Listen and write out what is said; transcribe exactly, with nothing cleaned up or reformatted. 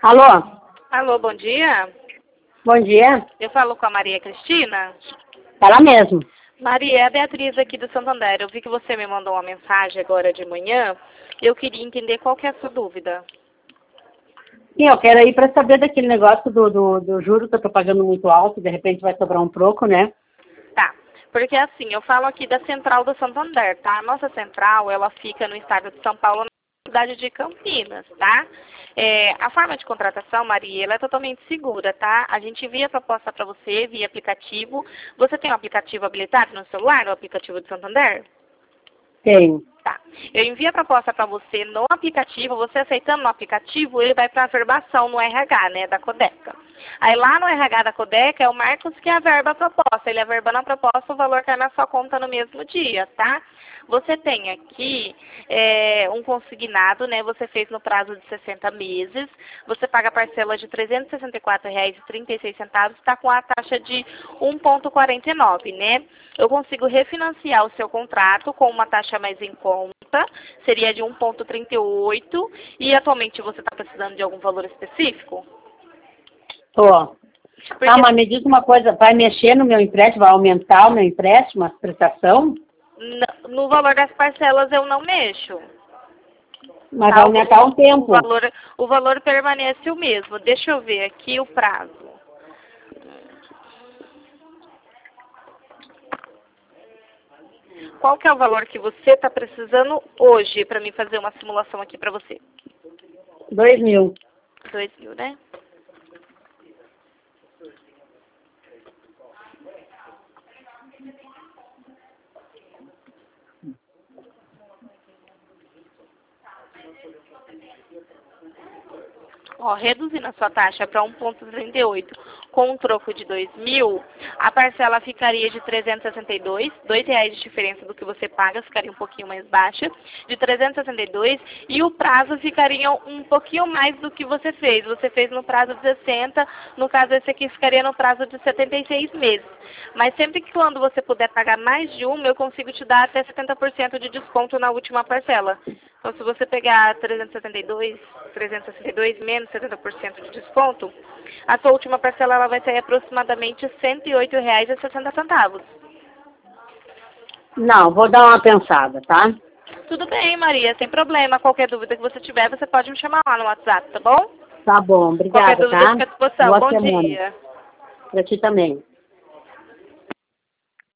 Alô? Alô, bom dia. Bom dia. Eu falo com a Maria Cristina. Ela mesmo. Maria, é a Beatriz aqui do Santander. Eu vi que você me mandou uma mensagem agora de manhã. Eu queria entender qual que é a sua dúvida. Sim, eu quero ir para saber daquele negócio do, do, do juro que eu estou pagando muito alto, de repente vai sobrar um troco, né? Tá. Porque assim, eu falo aqui da Central do Santander, tá? A nossa central, ela fica no estado de São Paulo, na cidade de Campinas, tá? É, a forma de contratação, Maria, ela é totalmente segura, tá? A gente envia a proposta para você via aplicativo. Você tem um aplicativo habilitado no celular, no aplicativo do Santander? Tenho. Tá. Eu envio a proposta para você no aplicativo, você aceitando no aplicativo, ele vai para a verbação no R H, né, da Codeca. Aí lá no R H da Codeca é o Marcos que averba a proposta. Ele averba na proposta, o valor cai na sua conta no mesmo dia, tá? Você tem aqui é, um consignado, né? Você fez no prazo de sessenta meses. Você paga a parcela de trezentos e sessenta e quatro reais e trinta e seis centavos, está com a taxa de um vírgula quarenta e nove, né? Eu consigo refinanciar o seu contrato com uma taxa mais em conta, seria de um vírgula trinta e oito. E atualmente você está precisando de algum valor específico? Tô. Porque Ah, mas me diz uma coisa, vai mexer no meu empréstimo, vai aumentar o meu empréstimo, a prestação? no valor das parcelas eu não mexo. Mas Tá, vai aumentar um tempo. O valor, o valor permanece o mesmo. Deixa eu ver aqui o prazo. Qual que é o valor que você está precisando hoje para mim fazer uma simulação aqui para você? Dois mil. Dois mil, né? Ó, reduzindo a sua taxa para um vírgula trinta e oito com um troco de dois mil, a parcela ficaria de trezentos e sessenta e dois, dois reais de diferença do que você paga, ficaria um pouquinho mais baixa, de trezentos e sessenta e dois, e o prazo ficaria um pouquinho mais do que você fez. Você fez no prazo de sessenta, no caso esse aqui ficaria no prazo de setenta e seis meses. Mas sempre que quando você puder pagar mais de uma, eu consigo te dar até setenta por cento de desconto na última parcela. Então, se você pegar trezentos e setenta e dois, trezentos e sessenta e dois menos setenta por cento de desconto, a sua última parcela ela vai sair aproximadamente cento e oito reais e sessenta centavos. Não, vou dar uma pensada, tá? Tudo bem, Maria, sem problema. Qualquer dúvida que você tiver, você pode me chamar lá no WhatsApp, tá bom? Tá bom, Qualquer obrigada, dúvida tá? fica à disposição. Boa Bom semana. dia. Pra ti também.